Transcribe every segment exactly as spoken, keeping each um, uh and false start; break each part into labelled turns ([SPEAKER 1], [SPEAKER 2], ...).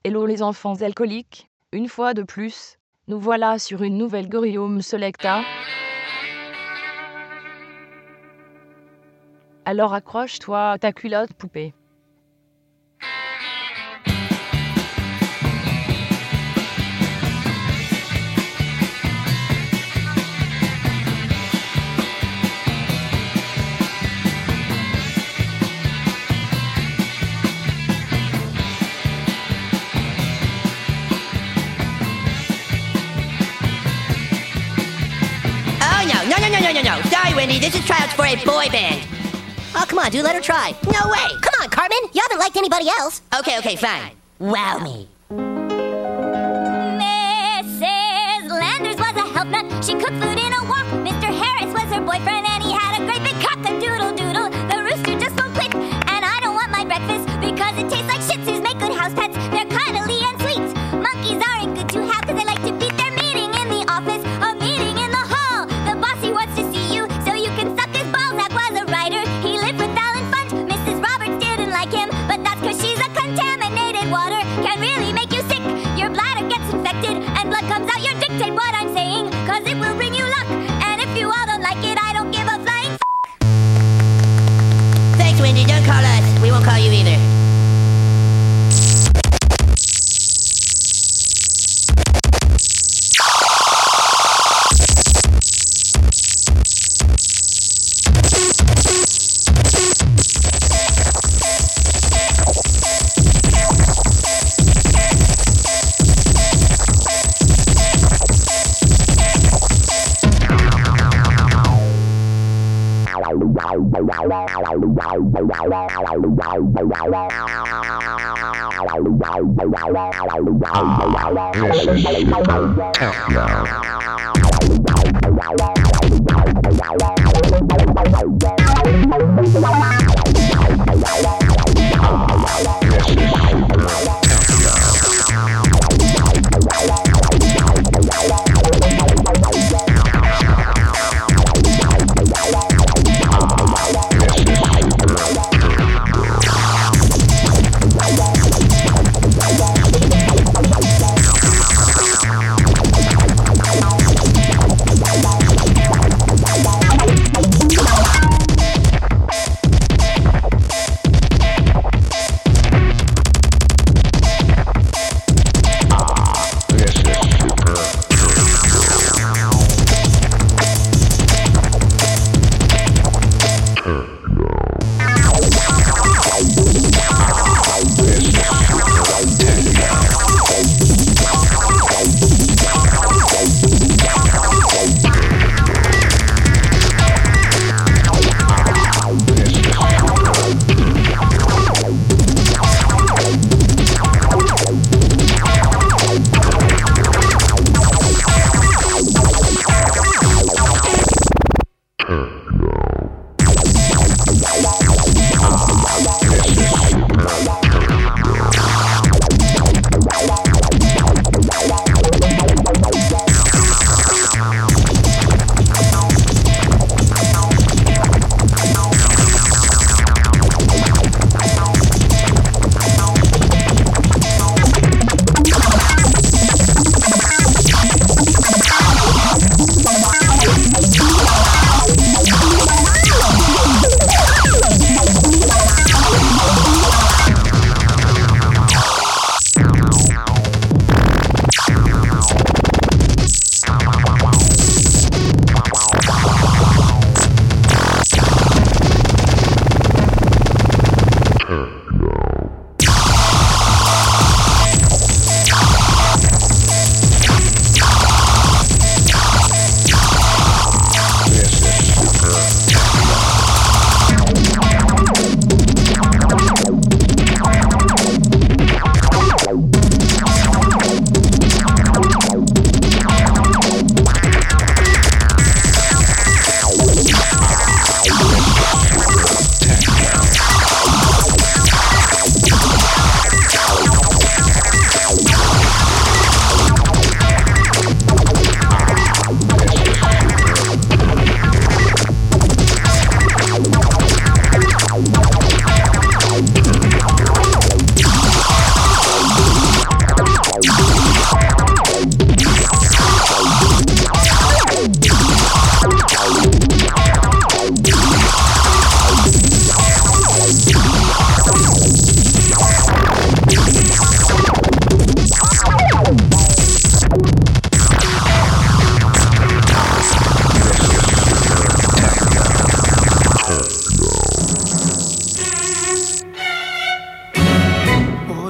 [SPEAKER 1] Hello les enfants alcooliques, une fois de plus, nous voilà sur une nouvelle Gorium Selecta. Alors accroche-toi à ta culotte, poupée.
[SPEAKER 2] No, no, no, no, no, no. Sorry, Wendy. This is tryouts for a boy band.
[SPEAKER 3] Oh, come on, dude. Let her try.
[SPEAKER 2] No way.
[SPEAKER 3] Come on, Cartman. You haven't liked anybody else.
[SPEAKER 2] Okay, okay, fine.
[SPEAKER 3] Wow me.
[SPEAKER 4] Missus Landers was a help nut. She cooked food in a wok. Mister Harris was her boyfriend, and he had a great big cock-a-doodle-doodle. The rooster just won't quit, and I don't want my breakfast because it tastes like Shih Tzus make good house pets. They're cuddly and sweet. Monkeys aren't good to have because they like to beat their meeting in the office. A meeting in the hall. The bossy wants to see you so you can suck his balls. Zach was a writer. He lived with Alan Funt. Missus Roberts didn't like him, but that's because she's a contaminated water. Can really make you sick. Your bladder gets infected and blood comes out your dick. Take what I'm saying, cause it will bring you luck. And if you all don't like it, I don't give a flying f***.
[SPEAKER 2] Thanks, Wendy. Don't call us. We won't call you either.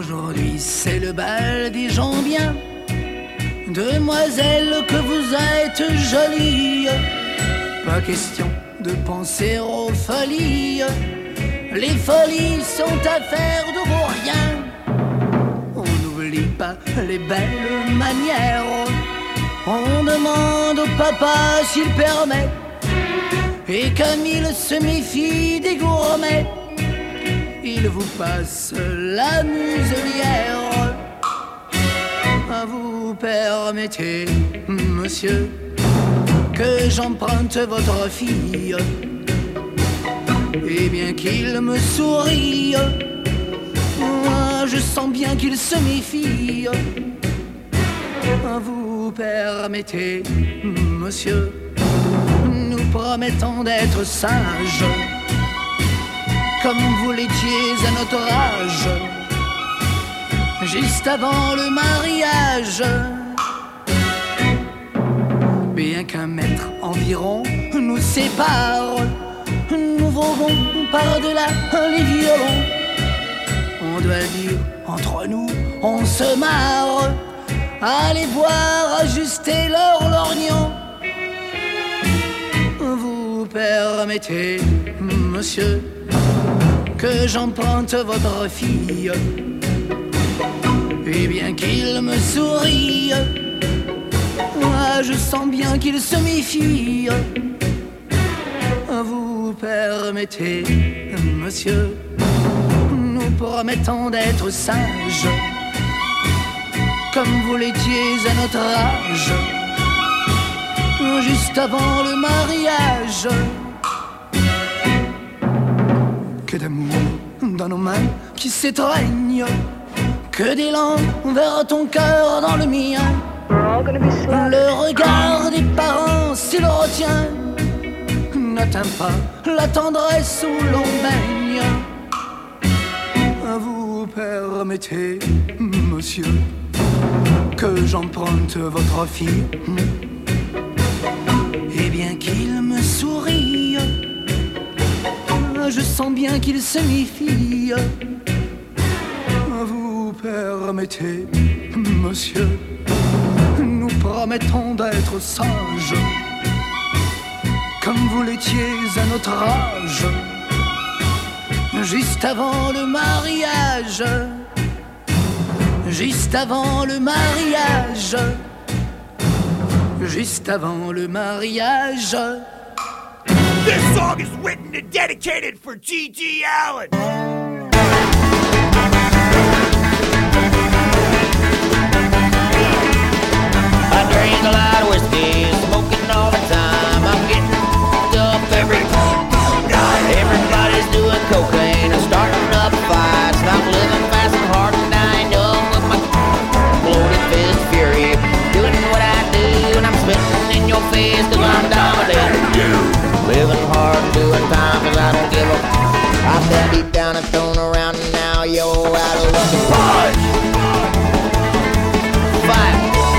[SPEAKER 5] Aujourd'hui c'est le bal des gens bien. Demoiselle, que vous êtes jolie. Pas question de penser aux folies. Les folies sont affaires de vos riens. On n'oublie pas les belles manières. On demande au papa s'il permet. Et comme il se méfie des gourmets, il vous passe la muselière. Vous permettez, monsieur, que j'emprunte votre fille. Et bien qu'il me sourie, moi je sens bien qu'il se méfie. Vous permettez, monsieur, nous promettons d'être sages, comme vous l'étiez à notre âge, juste avant le mariage. Bien qu'un mètre environ nous sépare, nous volons par-delà les violons. On doit dire, entre nous, on se marre. Allez voir ajuster leur lorgnon. Vous permettez, monsieur, que j'emprunte votre fille. Et bien qu'il me sourie, moi je sens bien qu'il se méfie. Vous permettez, monsieur, nous promettons d'être sages, comme vous l'étiez à notre âge, juste avant le mariage. Que d'amour dans nos mains qui s'étreignent, que d'élan vers ton cœur dans le mien. Le regard des parents, s'il retient, n'atteint pas la tendresse où l'on baigne. Vous permettez, monsieur, que j'emprunte votre fille. Et bien qu'il me sourie, je sens bien qu'il se méfie. Vous permettez, monsieur, nous promettons d'être sages, comme vous l'étiez à notre âge, juste avant le mariage, juste avant le mariage, juste avant le mariage.
[SPEAKER 6] This song is written and dedicated for G G Allen.
[SPEAKER 2] I drink a lot of whiskey, smoking all the time. I'm getting up every night. Everybody's doing cocaine and starting up fights. And I'm living fast and hard and dying young with my bloated fist fury. Doing what I do and I'm spitting in your face cause I'm dominating you. Living hard and doing time cause I don't give a I've been beat down and thrown around and now you're out of luck and punch. Fight.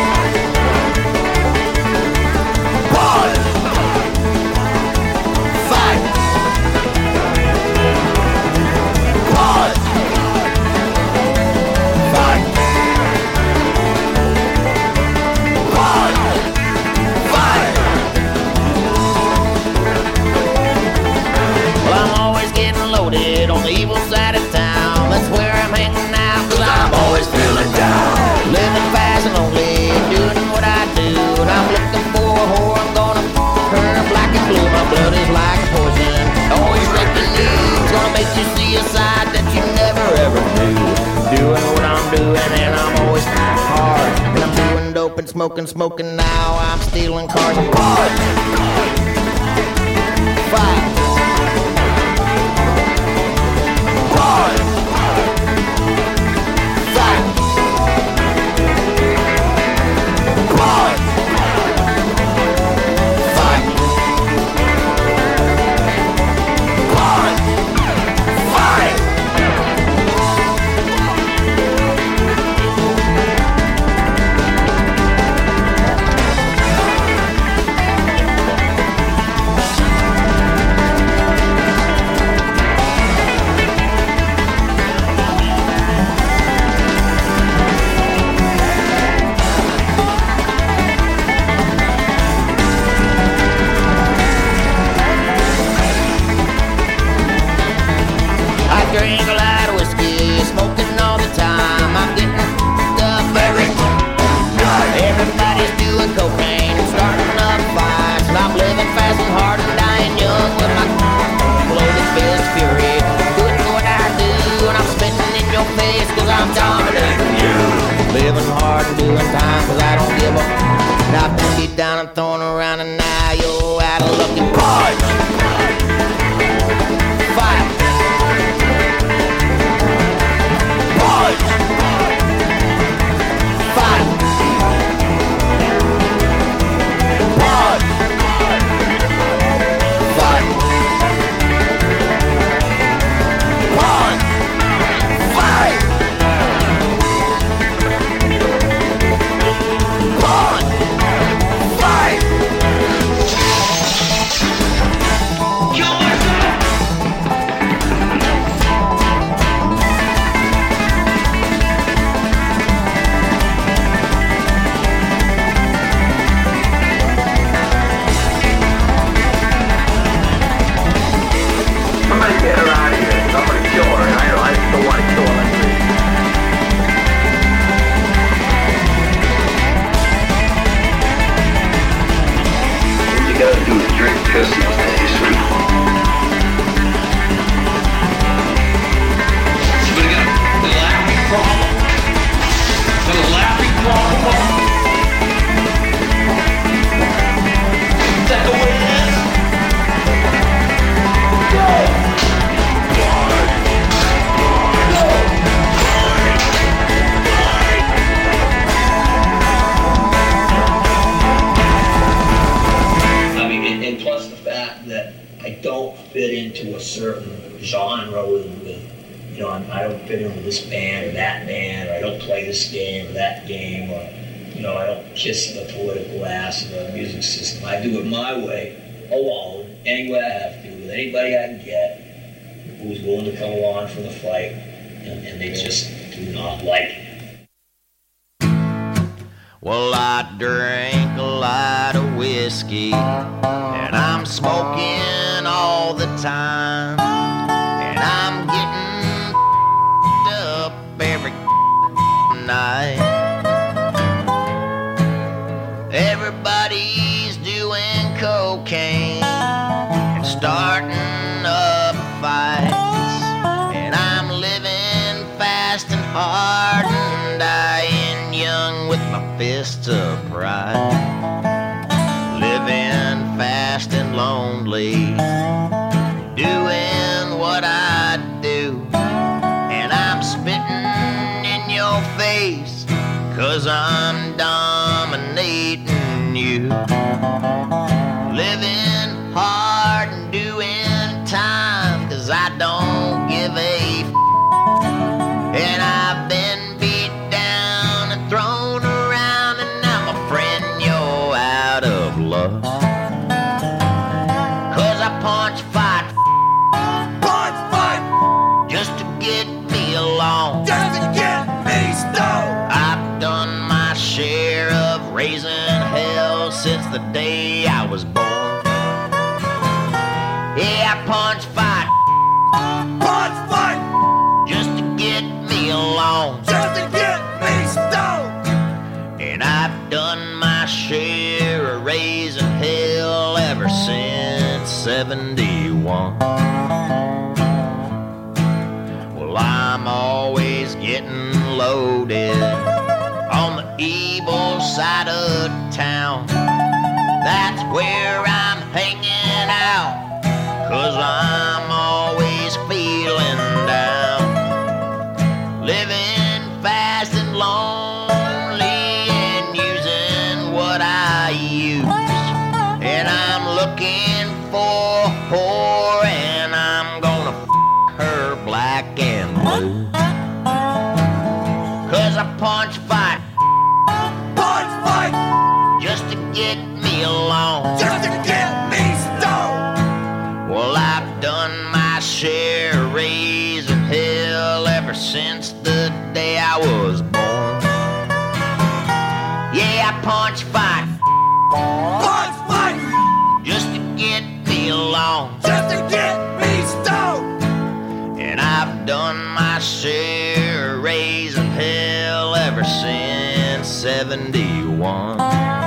[SPEAKER 2] On the evil side of town, that's where I'm hanging out, cause I'm always feeling down. Living fast and lonely, doing what I do, and I'm looking for a whore, I'm gonna her black and blue. My blood is like poison, always raping you. It's gonna make you see a side that you never ever knew. Doing what I'm doing and I'm always hard, and I'm doing dope and smoking, smoking now. I'm stealing cars and bars. Fight.
[SPEAKER 7] this band or that band, or I don't play this game or that game, or, you know, I don't kiss the political ass of the music system. I do it my way, alone, any way I have to, with anybody I can get who's willing to come along for the fight, and, and they just do not like it.
[SPEAKER 2] Well, I drink a lot of whiskey, and I'm smoking all the time, and I'm getting up every night. Everybody's doing cocaine and starting up fights, and I'm living fast and hard and dying young with my fists of pride, living fast and lonely, doing what I do, and I'm spitting in your face, 'cause I'm dominating you, living hard and doing time, 'cause I don't give a f- and I've been beat down and thrown around, and now my friend, you're out of luck, 'cause I punch, fight,
[SPEAKER 6] Punch, fight,
[SPEAKER 2] just to get me along.
[SPEAKER 6] just to get me stoned.
[SPEAKER 2] I've done my share of raising hell since the day I was born. Yeah, I punch, fight,
[SPEAKER 6] Punch, fight,
[SPEAKER 2] just to get me along.
[SPEAKER 6] just to get me stoned.
[SPEAKER 2] And I've done my share of raising hell ever since seventy-one. Well, I'm always getting loaded on the evil side of town. That's where I'm hanging out, 'cause I'm always feeling down, living fast and lonely and using what I use. And I'm looking for a whore, and I'm gonna f- her black and blue, 'cause I punch, fight,
[SPEAKER 6] Punch, fight,
[SPEAKER 2] just to get me along.
[SPEAKER 6] just to get me stoned.
[SPEAKER 2] Well, I've done my share of raising hell ever since the day I was born. Yeah, I punch, fight,
[SPEAKER 6] Punch, fight,
[SPEAKER 2] just to get me along.
[SPEAKER 6] just to get me stoned.
[SPEAKER 2] And I've done my share of raising hell ever since seventy-one.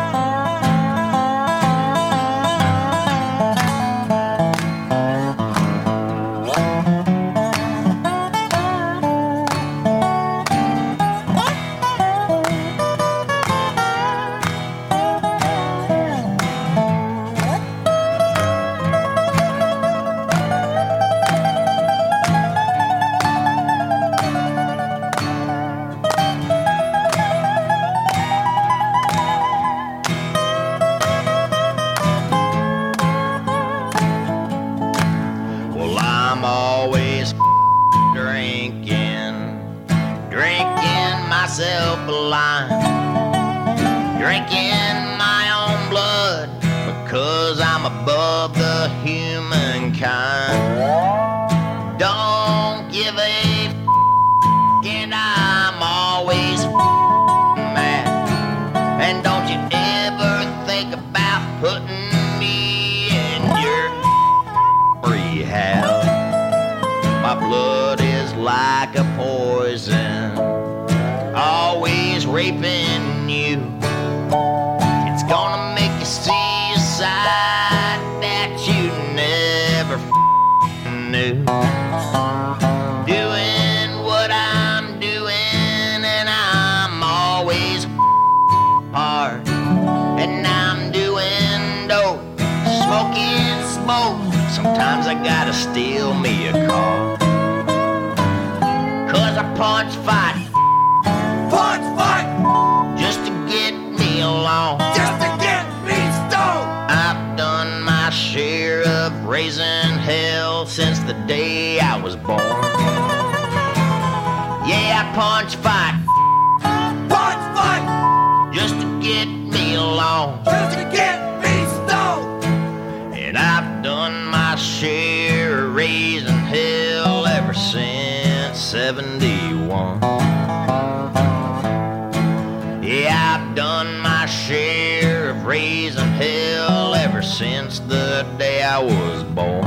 [SPEAKER 2] Well, I'm always drinking, drinking myself a line, drinking my own blood, because I'm above the humankind. Don't give a f- and I'm always mad. And don't you ever think about putting me in your rehab. My blood is like a poison, always raping you. It's gonna make you see a side that you never f- knew. Doing what I'm doing, and I'm always hard. And I'm doing dope, smoking smoke. Sometimes I gotta steal me a car, 'cause I punch, fight,
[SPEAKER 6] Punch, fight,
[SPEAKER 2] just to get me along.
[SPEAKER 6] just to get me stoned.
[SPEAKER 2] I've done my share of raising hell since the day I was born. Yeah, punch fight.
[SPEAKER 6] Punch fight!
[SPEAKER 2] Just to get me along.
[SPEAKER 6] Just to get me stoned!
[SPEAKER 2] And I've done my share of raising hell ever since seventy-one. Yeah, I've done my share of raising hell ever since the day I was born.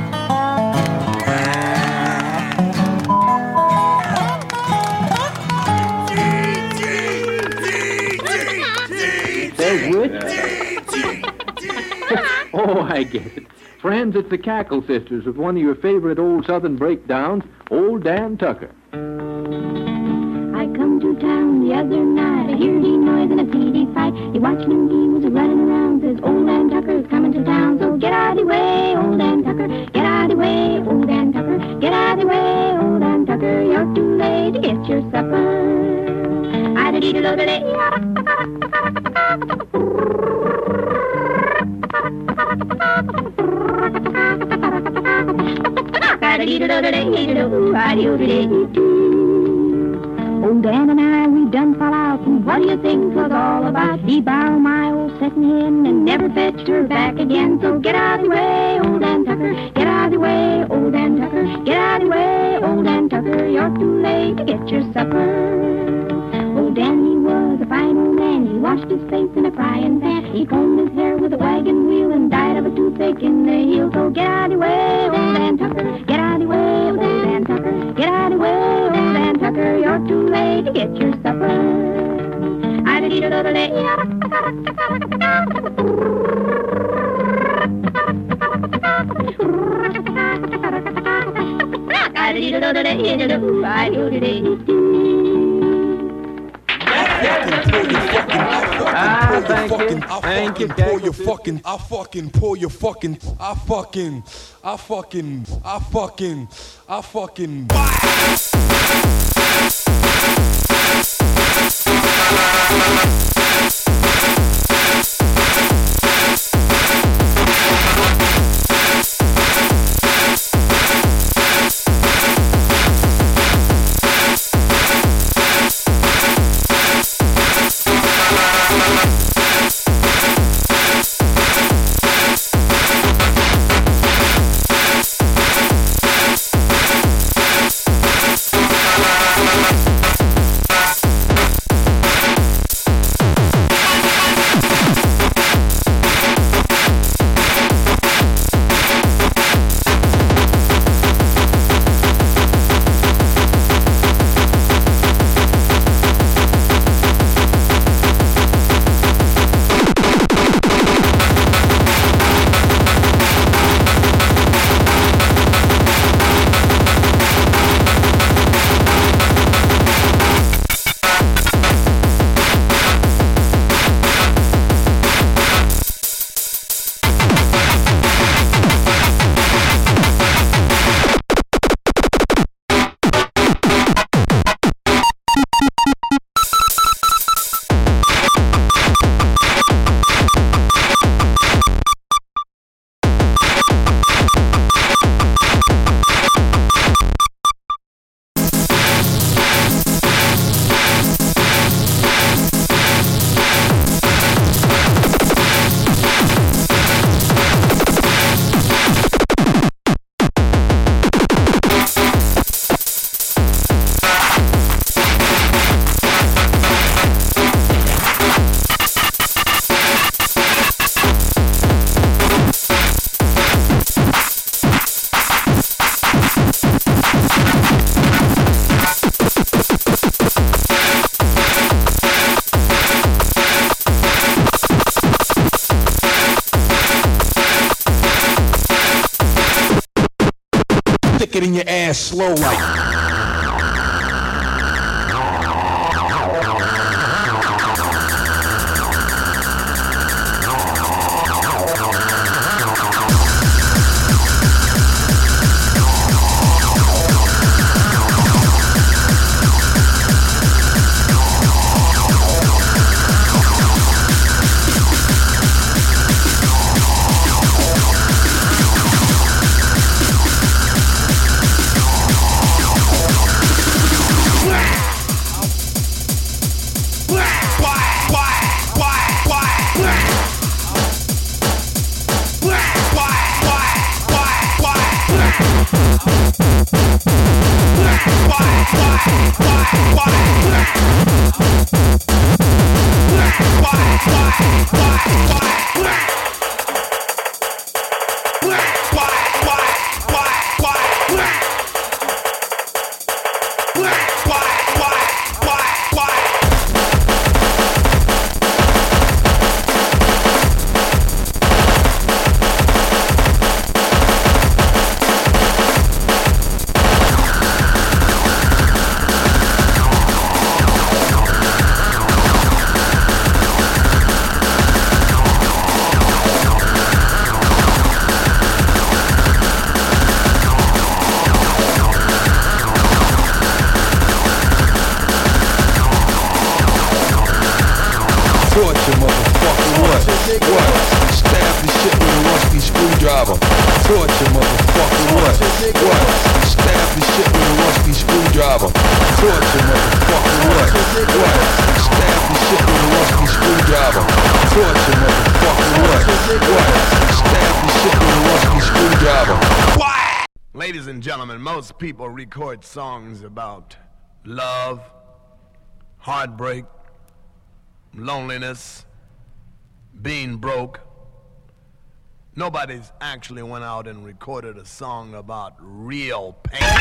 [SPEAKER 8] Oh, I get it. Friends, it's the Cackle Sisters with one of your favorite old Southern breakdowns, Old Dan Tucker.
[SPEAKER 9] I come to town the other night, I hear the noise and I see the fight. He watched me, he was running around, says Old Dan Tucker's coming to town. So get out of the way, Old Dan Tucker, get out of the way, Old Dan Tucker, get out of the way, Old Dan Tucker, you're too late to get your supper. I-da-dee-da-da-da-day. Old Dan and I, we've done fall out, and what do you think was all about? He borrowed my old second hen and never fetched her back again. So get out of the way, Old Dan Tucker, get out of the way, Old Dan Tucker, get out of the way, Old Dan Tucker, you're too late to get your supper. Old Dan, he was a fine old man, he washed his face in a frying pan. He combed his hair with a wagon wheel and died of a toothache in the heel. So get out of the way, Old Dan Tucker, get out of the way, Old Dan Tucker, get out of the way, Old Dan Tucker, you're too late to get your supper. I-da-dee-da-da-da-day.
[SPEAKER 8] Ah, thank you. Thank you,
[SPEAKER 10] pull your fucking, I fucking pull your fucking, I fucking, I fucking, I fucking, I fucking. Stick it in your ass slow like. Torture, motherfucker, what? What? Stab the shit with a rusty screwdriver. Torture, motherfucker, what? What? Stab the shit with a rusty screwdriver. Torture, motherfucker, what? What? Stab the shit with a rusty screwdriver. Torture, motherfucker, what? What? Stab the shit with a rusty screwdriver.
[SPEAKER 6] What? Ladies and gentlemen, most people record songs about love, heartbreak, loneliness, being broke. Nobody's actually went out and recorded a song about real pain.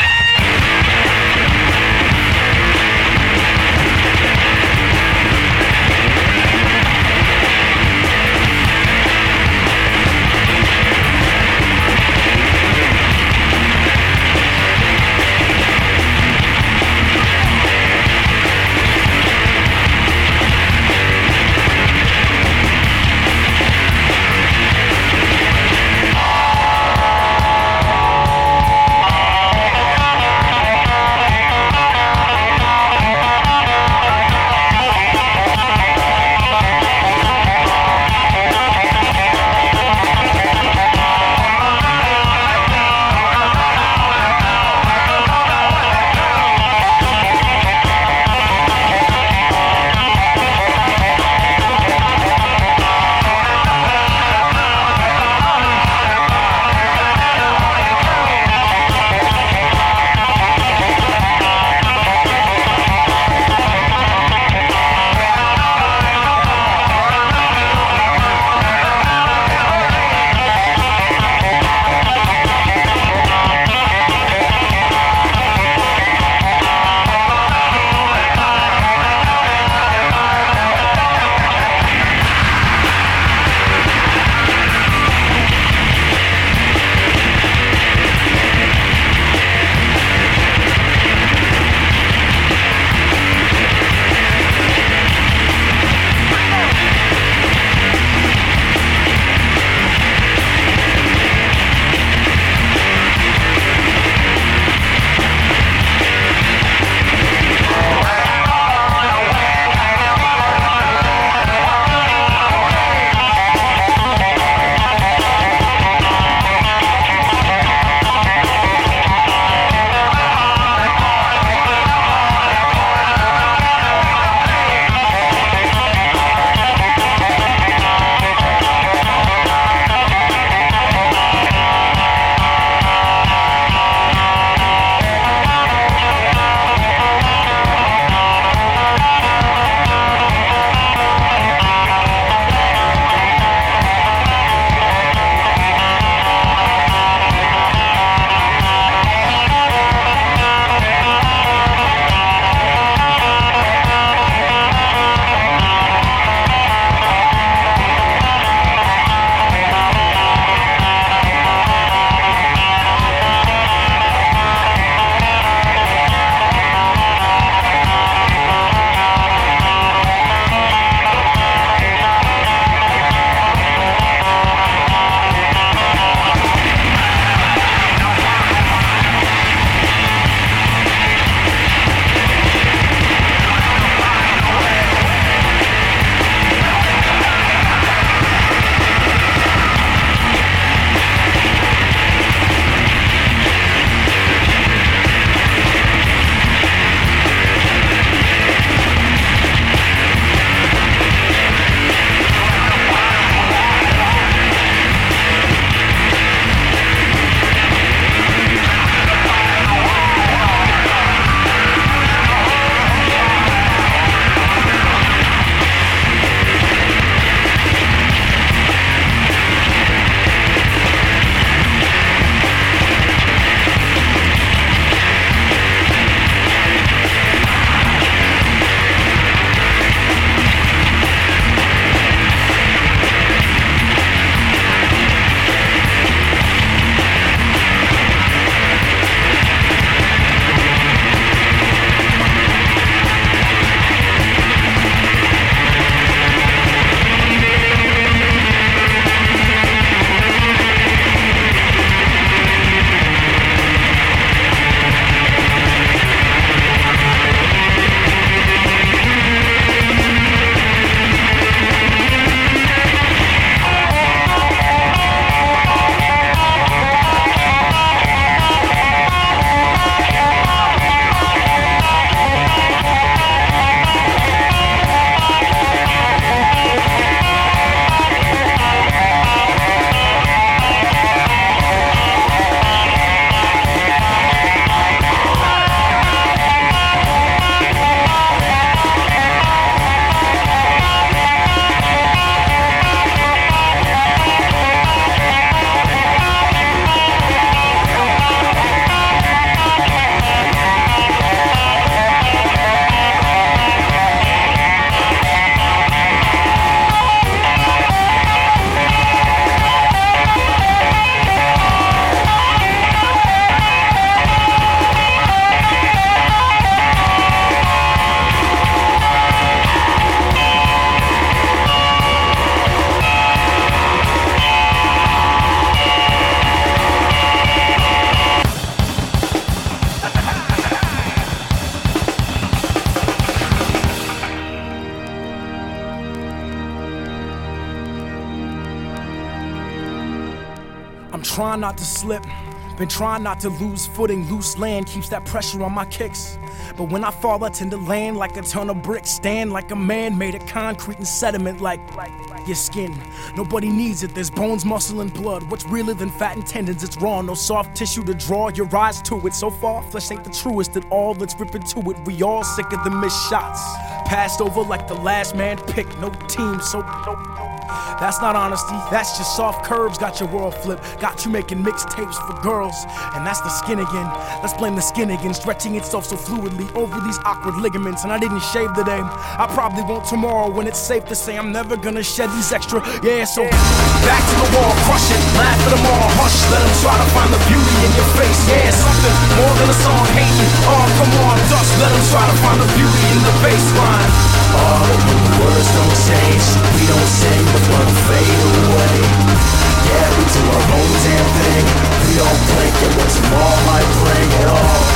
[SPEAKER 11] trying not to slip. Been trying not to lose footing. Loose land keeps that pressure on my kicks. But when I fall, I tend to land like a ton of bricks. Stand like a man made of concrete and sediment, like your skin. Nobody needs it. There's bones, muscle, and blood. What's realer than fat and tendons? It's raw. No soft tissue to draw your eyes to it. So far, flesh ain't the truest at all. Let's rip into it. We all sick of the missed shots. Passed over like the last man picked. No team, so... That's not honesty, that's just soft curves. Got your world flipped, got you making mixtapes for girls. And that's the skin again, let's blame the skin again. Stretching itself so fluidly over these awkward ligaments. And I didn't shave today, I probably won't tomorrow. When it's safe to say I'm never gonna shed these extra. Yeah, so back to the wall, crush it, laugh at them all, hush. Let them try to find the beauty in your face. Yeah, something more than a song hating. Oh, come on, dust, let them try to find the beauty in the baseline. Oh, when the words don't change, we don't sing, but we'll fade away. Yeah, we do our own damn thing. We don't blink at what tomorrow might bring at all.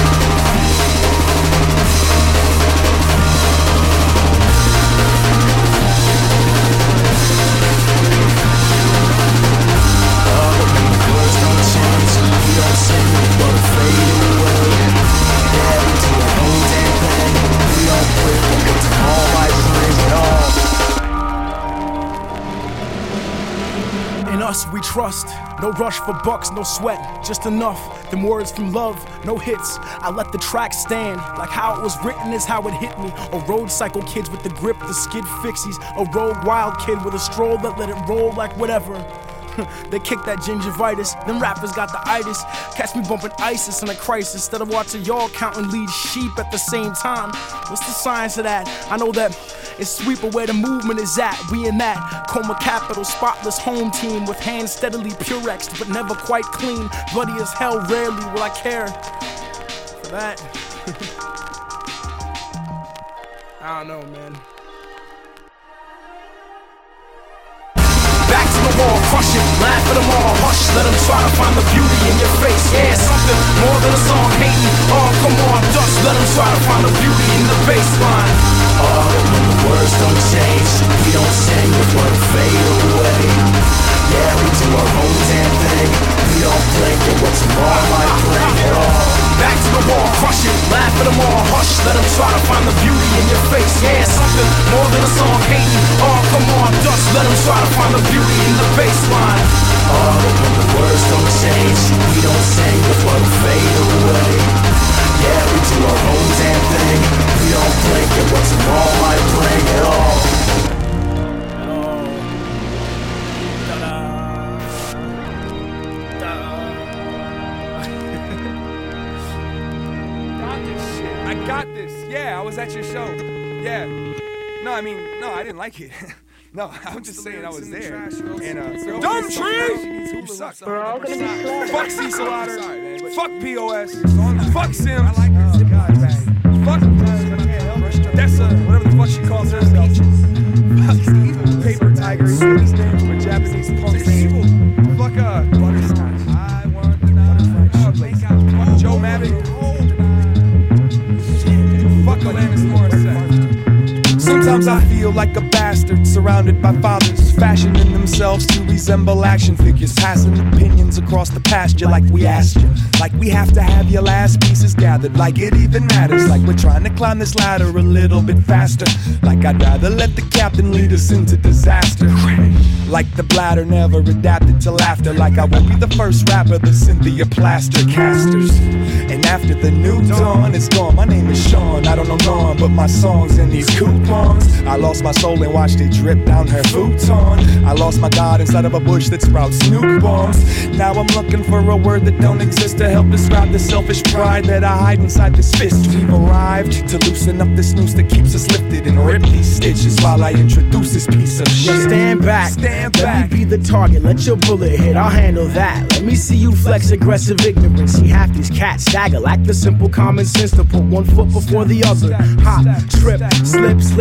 [SPEAKER 11] Oh, when the words don't change, we don't sing, but we'll fade away. Yeah, we do our own damn thing. We don't blink at what tomorrow might bring at all. In us we trust, no rush for bucks, no sweat, just enough. Them words from love, no hits. I let the track stand, like how it was written is how it hit me. A road cycle kids with the grip, the skid fixies. A rogue wild kid with a stroll that let it roll like whatever. They kick that gingivitis, them rappers got the itis. Catch me bumping ISIS in a crisis instead of watching y'all counting lead sheep at the same time. What's the science of that? I know that it's sweeper where the movement is at. We in that Coma Capital, spotless home team with hands steadily Purexed but never quite clean. Bloody as hell, rarely will I care for that. I don't know, man. Back to the wall, crush it, laugh at them all, hush. Let them try to find the beauty in your face. Yeah, something more than a song hating. Oh, come on, dust, let them try to find the beauty in the baseline. Oh, when the words don't change, we don't sing, but we'll fade away. Yeah, we do our own damn thing. We don't blink at what tomorrow might bring at all. Back to the wall, crush it, laugh at them all, hush. Let them try to find the beauty in your face. Yeah, something more than a song hating. Oh, come on, dust, let them try to find the beauty in the baseline. Oh, when the words don't change, we don't sing, but we'll fade away. Yeah, we do our own damn thing. We don't blink at what tomorrow might bring at all.
[SPEAKER 12] Got this. Yeah, I was at your show. Yeah. No, I mean, no, I didn't like it. No, I'm just saying I was there. And uh, Dumb Tree! You suck. We're all gonna be slow. Fuck Cecil Otter. Fuck P O S. Fuck Sims. Fuck Dessa, whatever the fuck she calls herself. Fuck Paper Tiger. He said his name from a Japanese punk band. Fuck uh, Butterscotch. I want the Joe Mavic. Fuck Alanis Morissette. Sometimes I feel like a bastard surrounded by fathers, fashioning themselves to resemble action figures, passing opinions across the pasture like we asked you. Like we have to have your last pieces gathered, like it even matters. Like we're trying to climb this ladder a little bit faster. Like I'd rather let the captain lead us into disaster. Like the bladder never adapted to laughter. Like I won't be the first rapper the Cynthia Plaster casters. And after the new dawn is gone, my name is Sean. I don't know none but my songs and these coupons. I lost my soul and watched it drip down her futon. I lost my God inside of a bush that sprouts nuke bombs. Now I'm looking for a word that don't exist to help describe the selfish pride that I hide inside this fist. We've arrived to loosen up this noose that keeps us lifted and rip these stitches while I introduce this piece of shit.
[SPEAKER 11] Stand back, stand back. Let me be the target, let your bullet hit, I'll handle that. Let me see you flex aggressive ignorance. See half these cats stagger, lack the simple common sense to put one foot before the other. Hop, trip, slip, slid into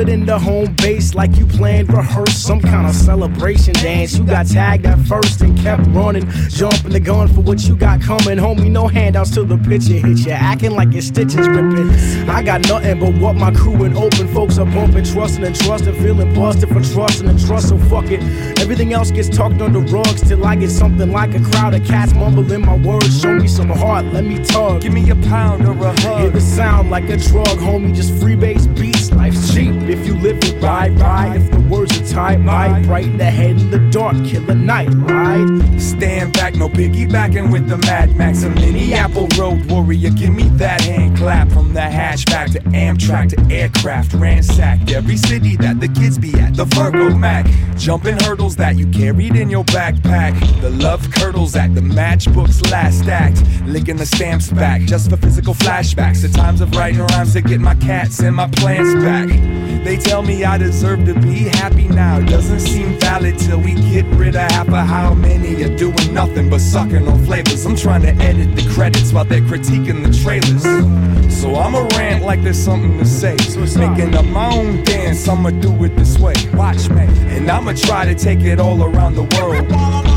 [SPEAKER 11] home base like you planned, rehearsed some kind of celebration dance. You got tagged at first and kept running, jumping the gun for what you got coming. Homie, no handouts till the picture hit you, acting like your stitches ripping. I got nothing but what my crew and open folks are bumping, trusting and trusting, feeling busted for trusting and trust, so fuck it. Everything else gets tucked under rugs till I get something like a crowd of cats mumbling my words. Show me some heart, let me tug.
[SPEAKER 12] Give me a pound or a hug.
[SPEAKER 11] Hear the sound like a drug, homie, just freebase beats. Life's cheap if you live it right, right. If the words are tight, might brighten the head in the dark, kill the night, right?
[SPEAKER 12] Stand back, no piggybacking with the Mad Max. A Minneapolis road warrior, give me that hand clap. From the hatchback to Amtrak to aircraft, ransacked every city that the kids be at. The Virgo Mac, jumping hurdles that you carried in your backpack. The love curdles at the matchbook's last act, licking the stamps back just for physical flashbacks. The times of writing rhymes to get my cats and my plants back. They tell me I deserve to be happy now. Doesn't seem valid till we get rid of half of how many are doing nothing but sucking on flavors. I'm trying to edit the credits while they're critiquing the trailers. So I'ma rant like there's something to say. Making up my own dance, I'ma do it this way. Watch me, and I'ma try to take it all around the world.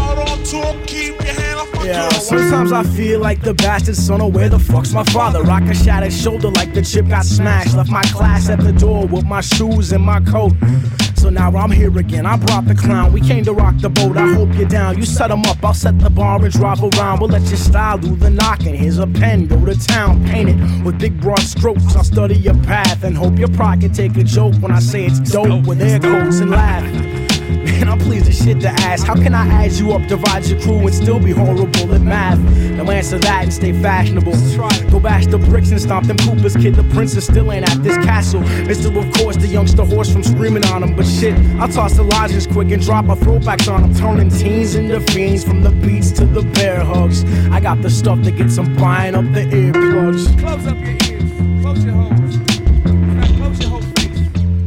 [SPEAKER 11] Yeah, sometimes I feel like the bastard son of where the fuck's my father. Rock a shattered shoulder like the chip got smashed. Left my class at the door with my shoes and my coat. So now I'm here again, I brought the clown. We came to rock the boat, I hope you're down. You set them up, I'll set the bar and drive around. We'll let your style do the knocking. Here's a pen, go to town, paint it with big broad strokes. I'll study your path and hope your pride can take a joke when I say it's dope with air quotes and laugh. Man, I'm pleased as shit to ask. How can I add you up, divide your crew, and still be horrible at math? Now answer that and stay fashionable. Go bash the bricks and stomp them Coopers. Kid, the princess still ain't at this castle. Mister, of course, the youngster horse from screaming on him. But shit, I'll toss the lodgings quick and drop my throwbacks on him. Turning teens into fiends, from the beats to the bear hugs. I got the stuff that gets them buying up the earplugs.
[SPEAKER 12] Close up your ears, close your holes. Close your whole face.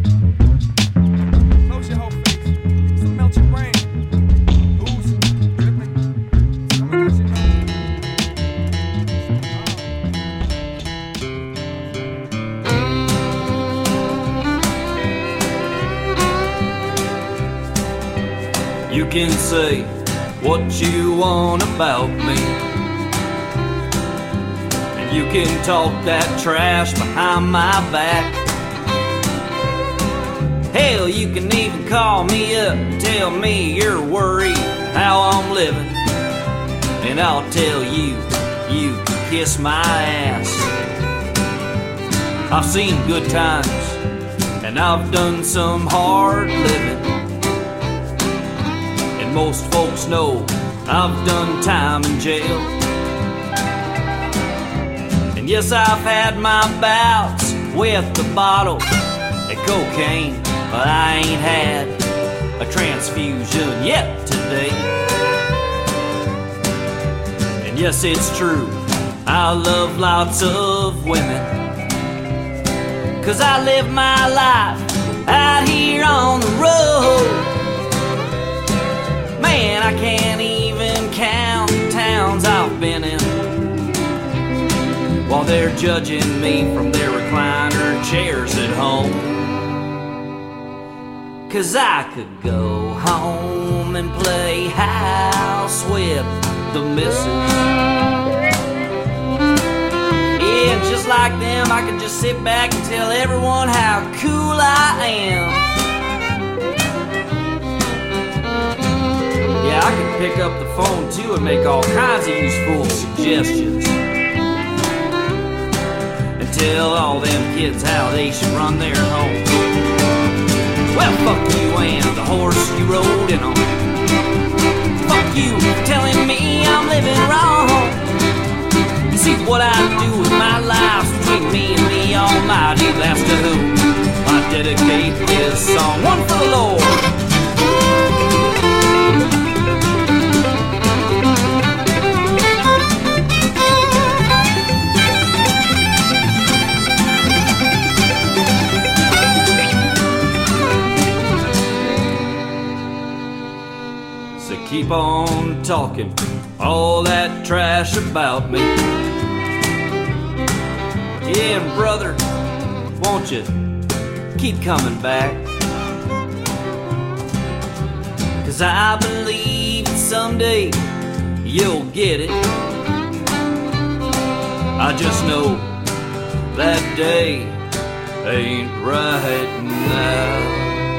[SPEAKER 12] Close your whole face. Melt your brain. Who's dripping? Someone else you know.
[SPEAKER 13] You can say what you want about me, and you can talk that trash behind my back. Hell, you can even call me up and tell me you're worried how I'm living, and I'll tell you, you can kiss my ass. I've seen good times, and I've done some hard living, and most folks know I've done time in jail. And yes, I've had my bouts with the bottle and cocaine, but I ain't had a transfusion yet today. And yes, it's true, I love lots of women, 'cause I live my life out here on the road. Man, I can't even count the towns I've been in, while they're judging me from their recliner chairs at home. 'Cause I could go home and play house with the missus. Yeah, just like them, I could just sit back and tell everyone how cool I am. Yeah, I could pick up the phone too and make all kinds of useful suggestions, and tell all them kids how they should run their homes. Well, fuck you and the horse you rode in on. Fuck you for telling me I'm living wrong. You see what I do with my life between me and the Almighty, that's to whom I dedicate this song. One for the Lord. Keep on talking all that trash about me. Yeah, brother, won't you keep coming back? 'cause I believe that someday you'll get it. I just know that day ain't right now.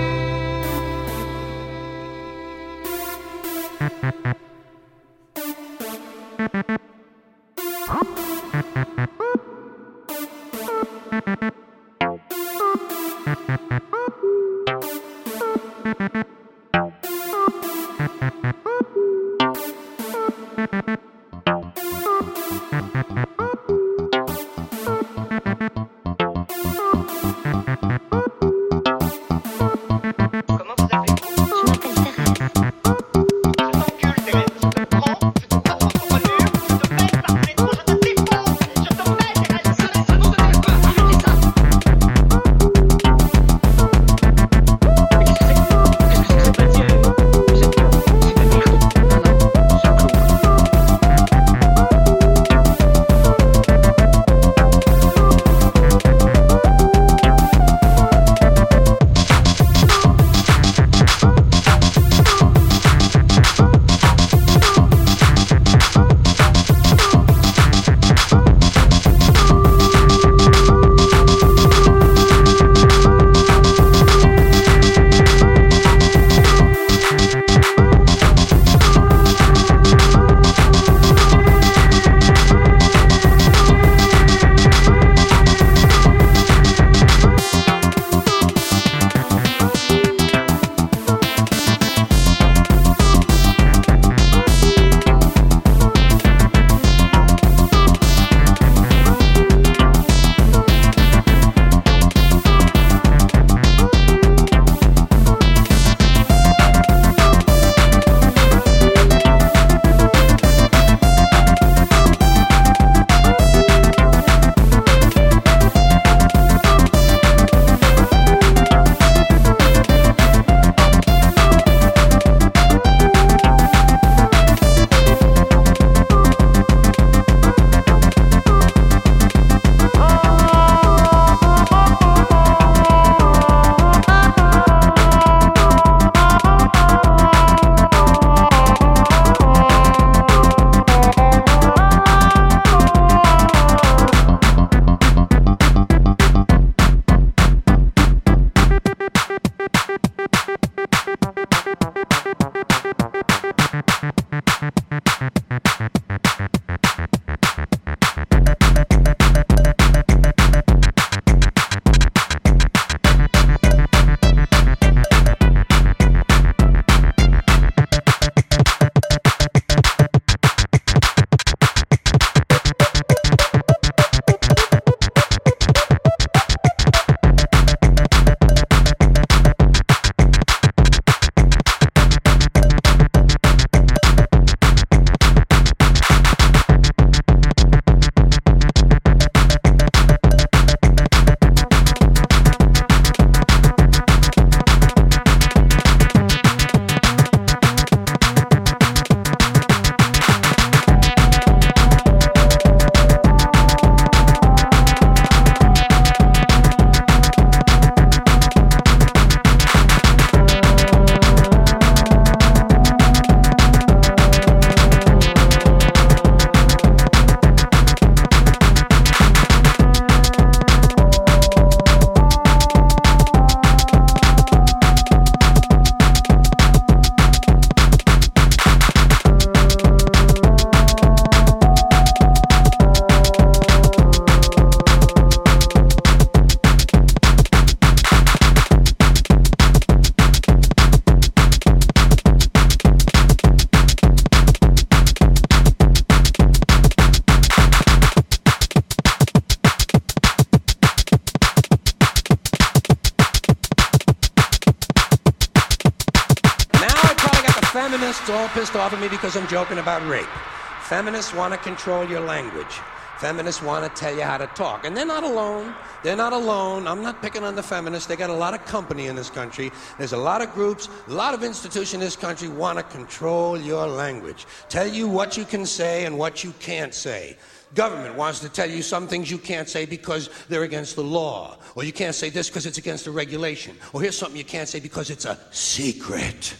[SPEAKER 14] feminists all pissed off at me because I'm joking about rape. Feminists want to control your language. Feminists want to tell you how to talk. And they're not alone. They're not alone. I'm not picking on the feminists. They got a lot of company in this country. There's a lot of groups, a lot of institutions in this country want to control your language. Tell you what you can say and what you can't say. Government wants to tell you some things you can't say because they're against the law. Or you can't say this because it's against the regulation. Or here's something you can't say because it's a secret.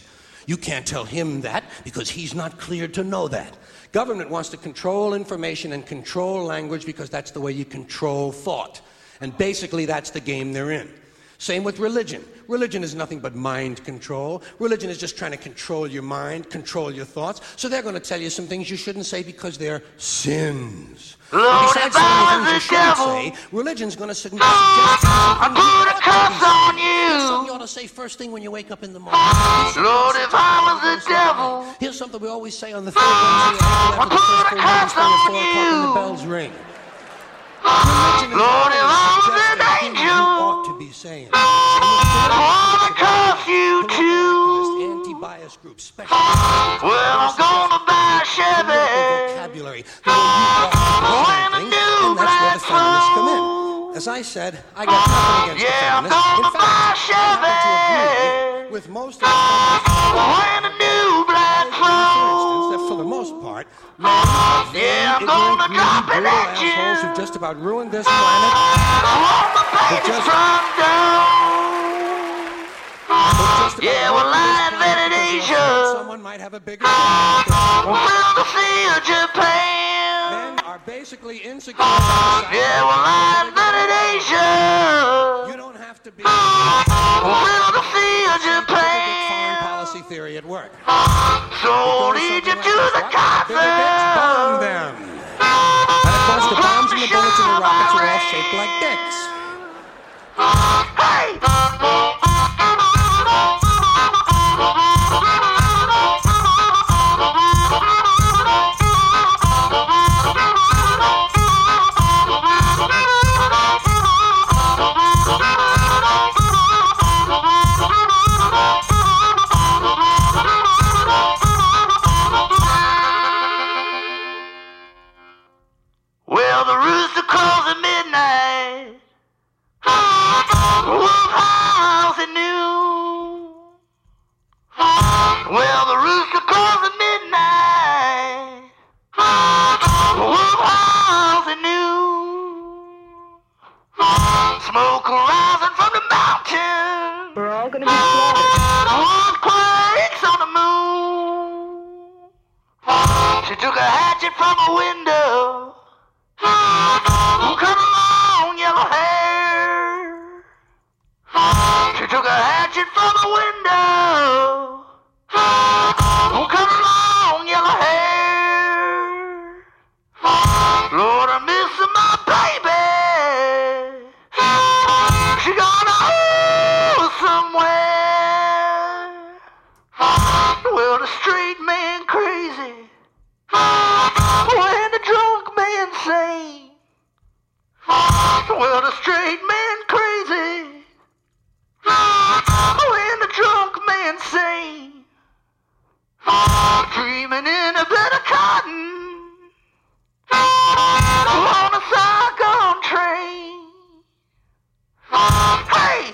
[SPEAKER 14] You can't tell him that because he's not cleared to know that. Government wants to control information and control language because that's the way you control thought. And basically that's the game they're in. Same with religion. Religion is nothing but mind control. Religion is just trying to control your mind, control your thoughts. So they're going to tell you some things you shouldn't say because they're sins. And besides saying the things you shouldn't say, religion's going to suggest
[SPEAKER 2] I'm gonna cuss on you.
[SPEAKER 14] Something you ought to say first thing when you wake up in the morning.
[SPEAKER 2] Lord, if I was the devil.
[SPEAKER 14] Here's something we always say on the third Wednesday after the first full Wednesday at four o'clock when the bells ring.
[SPEAKER 2] Lord, if I was an angel,
[SPEAKER 14] you ought to be saying.
[SPEAKER 2] I wanna cuss you too.
[SPEAKER 14] Anti-bias groups, special.
[SPEAKER 2] Well, I'm gonna buy a Chevy.
[SPEAKER 14] Vocabulary. The way you ought to be saying things, and that's where the feminists come in. As I said, I got nothing against
[SPEAKER 2] yeah,
[SPEAKER 14] the feminists.
[SPEAKER 2] I'm gonna
[SPEAKER 14] In fact,
[SPEAKER 2] buy a
[SPEAKER 14] I
[SPEAKER 2] Chevy.
[SPEAKER 14] happen to agree with most of the feminists.
[SPEAKER 2] When a new black
[SPEAKER 14] For instance, that for the most part, men are very
[SPEAKER 2] yeah, I'm
[SPEAKER 14] ignorant,
[SPEAKER 2] gonna
[SPEAKER 14] greedy,
[SPEAKER 2] drop an
[SPEAKER 14] brutal
[SPEAKER 2] engine.
[SPEAKER 14] assholes who've just about ruined this planet.
[SPEAKER 2] But
[SPEAKER 14] just,
[SPEAKER 2] yeah, well, I invented Asia.
[SPEAKER 14] Someone might have a bigger
[SPEAKER 2] Will the sea of Japan.
[SPEAKER 14] Men are basically insecure. Yeah,
[SPEAKER 2] well, I invented Asia.
[SPEAKER 14] You don't have to be.
[SPEAKER 2] Will the sea of Japan.
[SPEAKER 14] Foreign policy theory at work.
[SPEAKER 2] So lead you to the castle.
[SPEAKER 14] Bomb them. And of course, the bombs and the bullets and the rockets are all shaped like dicks.
[SPEAKER 2] Hey! Well, the rooster calls at midnight. Wolf howls at noon. Well, the rooster calls at midnight. Wolf howls at noon. Smoke rising from the mountain. We're all gonna be slaughtered. Wolf quakes on the moon. She took a hatchet from a window. Cut long yellow hair. She took a hatchet from a window. Cut long yellow hair. Lord, I'm missing my baby. She gonna hole somewhere. Well, the straight man crazy. When the drunk man sing. Well, the straight man crazy. When the drunk man sing. Dreaming in a bed of cotton. On a Saigon train. Hey!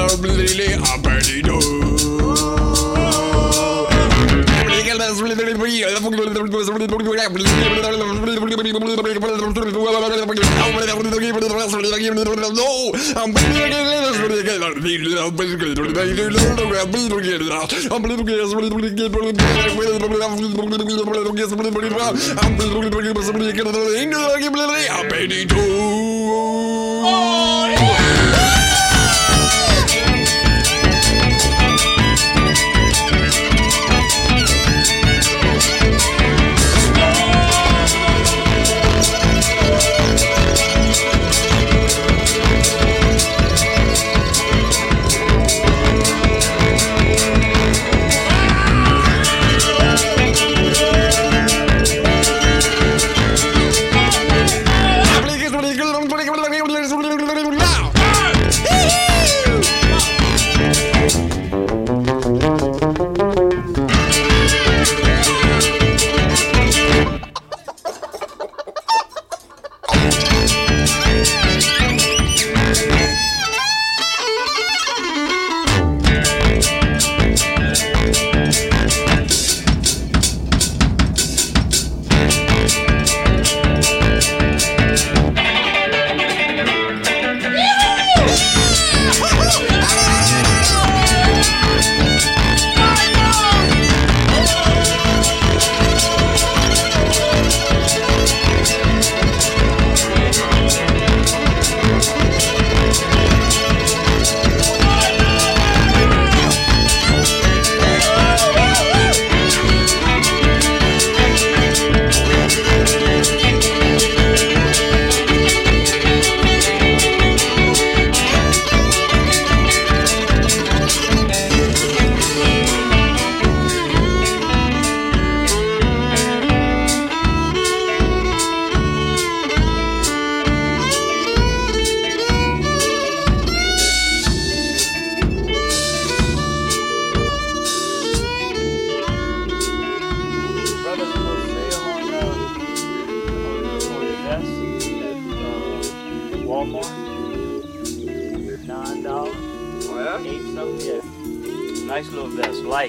[SPEAKER 15] Nice little vest, light.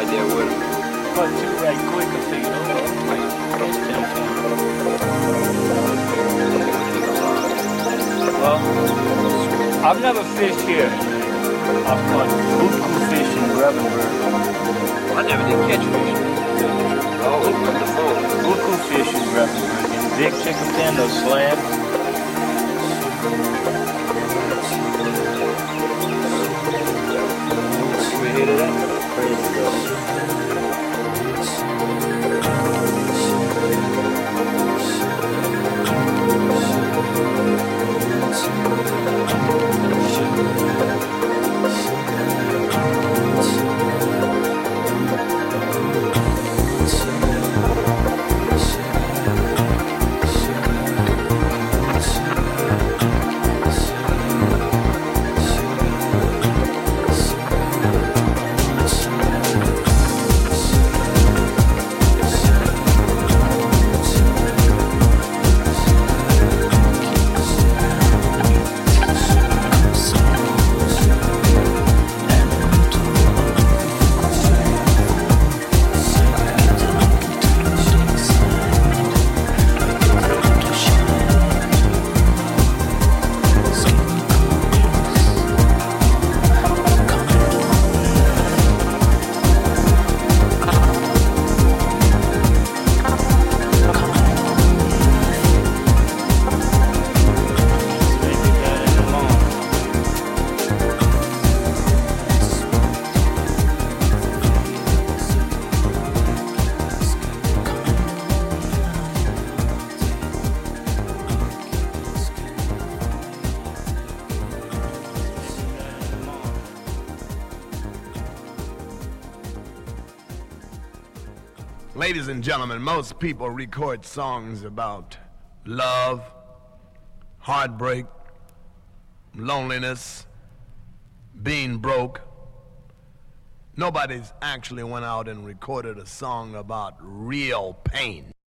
[SPEAKER 15] right there with him. Part two right quick, I'll take it over. It's ten ten. Well, I've never fished here. I've caught buku fish in Revenberg.
[SPEAKER 16] I never did catch fish. Oh, what the fuck?
[SPEAKER 15] Buku fish in Revenberg. And big chicken fin, those slabs. We hit it up. Crazy though.
[SPEAKER 6] Ladies and gentlemen, most people record songs about love, heartbreak, loneliness, being broke. Nobody's actually went out and recorded a song about real pain.